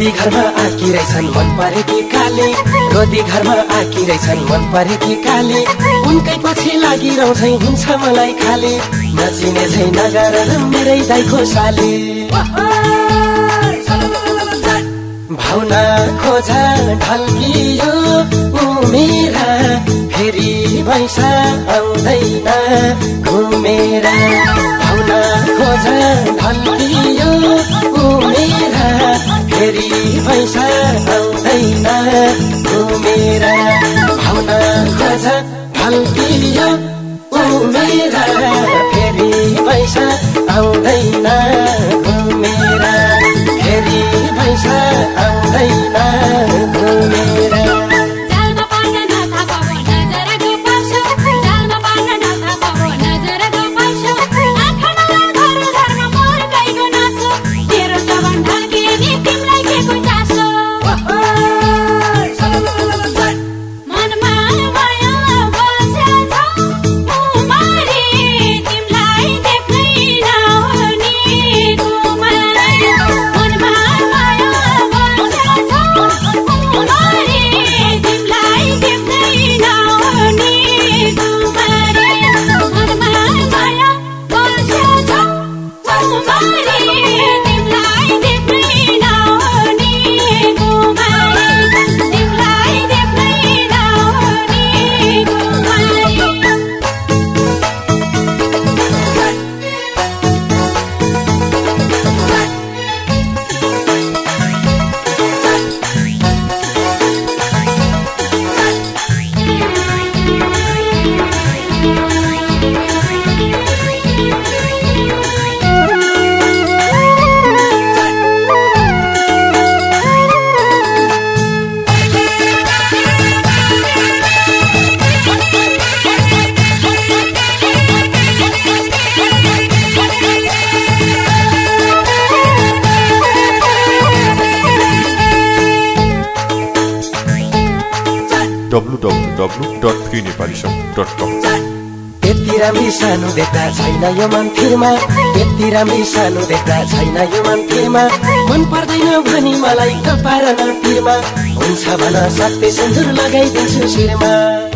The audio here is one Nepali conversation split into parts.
रोदी घरमा आकी रहेछन् मन परेकी काले रोदी घरमा आकी रहेछन् मन परेकी काले उनकै पछि लागिरहन्छै हुन्छ मलाई खाले नचिने झै नगर मेरै दाइको साले भावना खोजा ढल्कियो उमेरा फेरि भैसा आउँदैन घुमेर भावना खोजा ढल्कियो उमेरा फेरि भैसा आउँदैन घुमेर भावना खोजा ढल्कियो उमेरा फेरि भैसा आउँदैन घुमेर फेरि भैसा आउँदैन घुमेर www.freenepalisong.com यति राम्री सानो देख्दा छैन यो मन फिरमा यति राम्री सानो देख्दा छैन यो मन फिरमा मन पर्दैन भनी मलाई कपार न पिरमा हुन्छ भन सत्य सिन्दुर लगाइदिन्छु शिरमा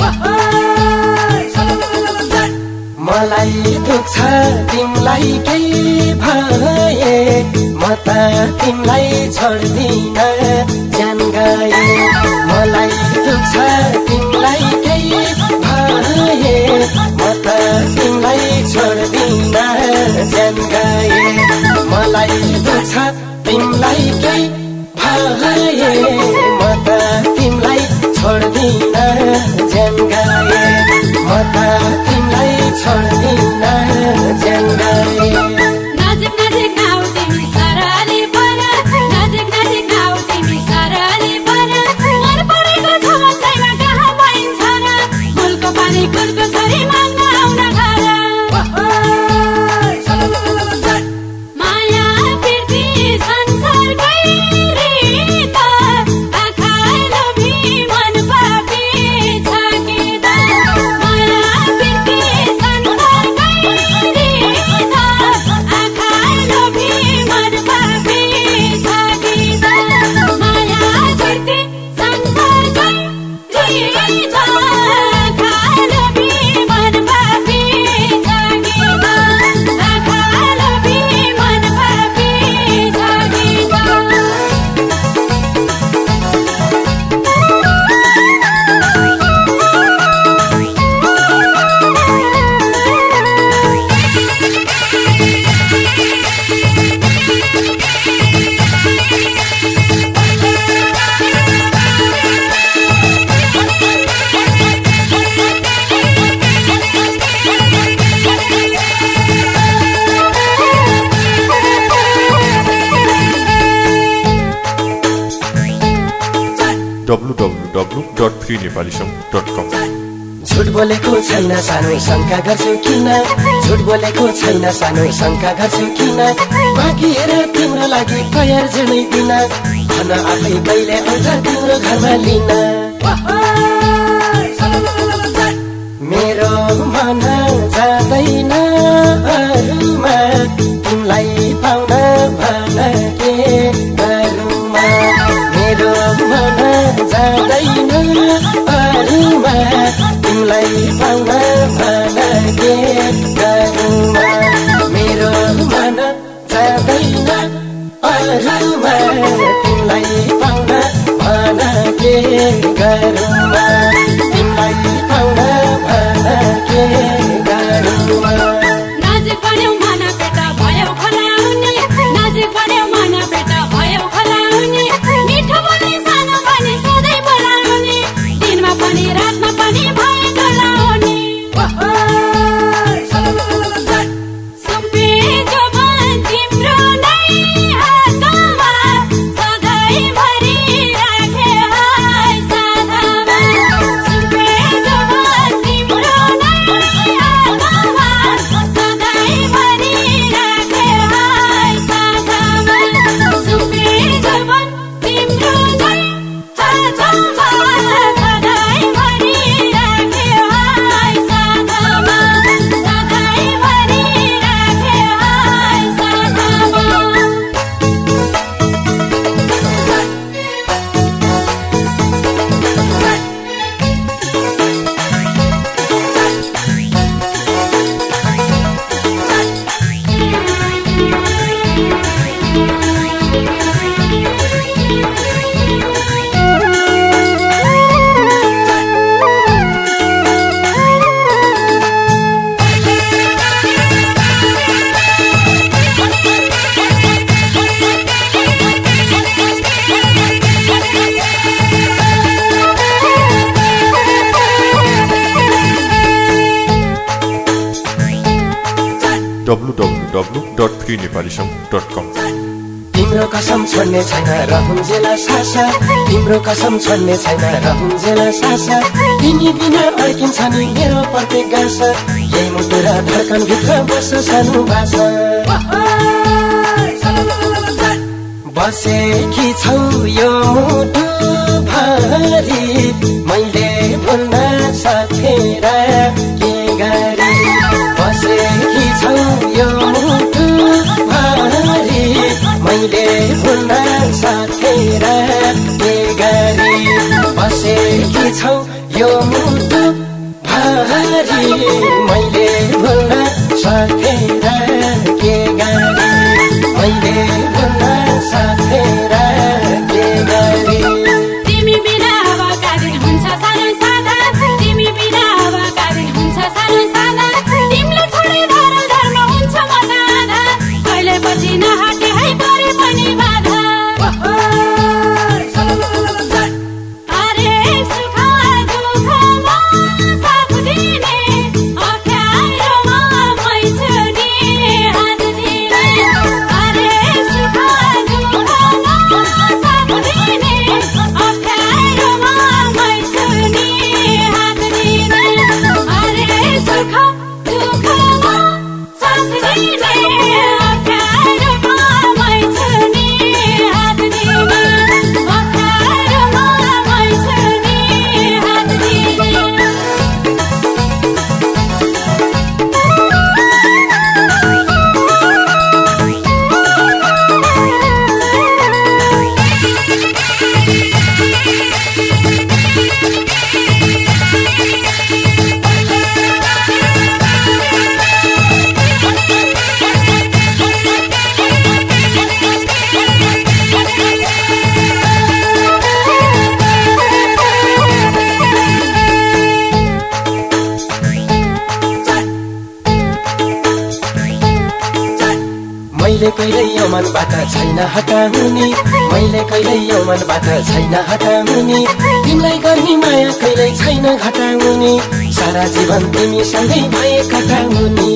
मलाई दुख्छ तिमीलाई केही भए म त तिमीलाई छोड्दिन जान गए मलाई दुख्छ तिमीलाई केही भए म त तिमीलाई छोड्दिन जान गए मलाई दुख्छ तिमीलाई केही भए म त तिमीलाई छोड्दिन जान गए म त तिमीलाई छोड्दिन जान गए नजिक नजिक आऊ तिमी सरली पर नजिक नजिक आऊ तिमी सरली पर मन परेको छ भन्दैमा कहाँ पाइन्छ र फुलको पानी फुलको छोरी माग्न आउन घर माया प्रीति संसारकै रीत आँखाइ लोभी मन पापी छ कि त माया प्रीति संसारकै रीत आँखाइ लोभी मन पापी छ कि त माया प्रीति संसारकै रीत आँखाइ लोभी मन पापी छ कि त आँखाइ लोभी मन पापी छ कि त www.freenepalisong.com झुट बोलेको छैन सानो शंका गर्छु किन झुट बोलेको छैन सानो शंका गर्छु किन मागिएर तिम्रो लागि तयार जनै दिन भन आफै कहिले आउँछ तिम्रो घरमा लिन मेरो मन जाँदैन अरूमा तिमीलाई पाउन भन के गरौँ www.freenepalisong.com। तिम्रो कसम छोड्ने छैन रहन्जेला सासा, तिम्रो कसम छोड्ने छैन रहन्जेला सासा, तिमी बिना अड्किन्छ नि मेरो प्रत्येक गासा, यही मुटु र धड्कन भित्र बस सानो भाषा। बसेकी छौ यो मुटु भारी, मैले भुल्न सकेर के गरी। बसेकी छौ यो मुटु भारी, मैले भुल्न सकेर के गरी। बसेकी छौ यो मुटु भारी, मैले भुल्न सकेर के गरी। मैले भुल्न सकेर के गरी। तिमी बिना अब कादिन हुन्छ सानो सादा, तिमी बिना अब कादिन हुन्छ सानो सादा, तिमीले छोडे धर्म हुन्छ मजादा, कहिले पछि नहटे है गरे पनि बाधा। अरे सुख दुःखमा साथ दिने, अप्ठ्यारोमा मै छु नि हात दिने। अरे सुख दुःखमा साथ दिने, अप्ठ्यारोमा मै छु नि हात दिने। अरे सुख दुःखमा साथ दिने, अप्ठ्यारोमा मै छु नि हात दिने। अप्ठ्यारोमा मै छु नि हात दिने। मैले कहिल्यै यो मनबाट छैन हटाउने, मैले कहिल्यै यो मनबाट छैन हटाउने, तिमीलाई गर्ने माया कहिल्यै छैन घटाउने, सारा जीवन तिमीसँगै भए कटाउने।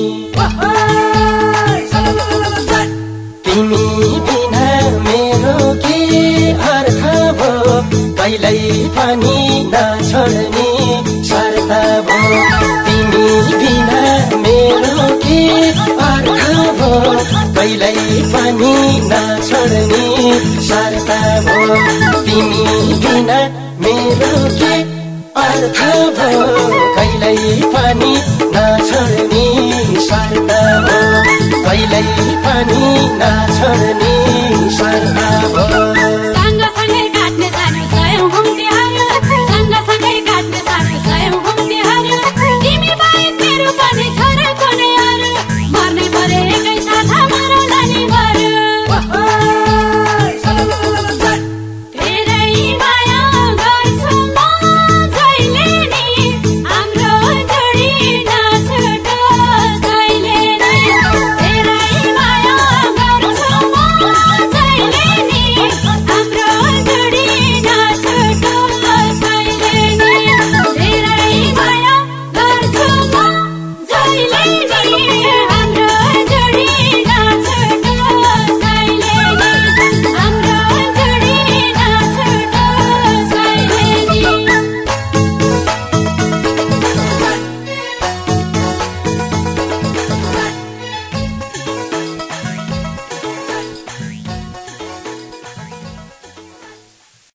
तिमी बिना मेरो के अर्थ भो, कहिल्यै पनि नछोड्ने शर्त भो। तिमी बिना मेरो के अर्थ भो, कहिल्यै पनि नछोड्ने शर्त भो। तिमी बिना मेरो के अर्थ भो, कहिल्यै पनि नछोड्ने शर्त भो। कहिल्यै पनि नछोड्ने शर्त भो।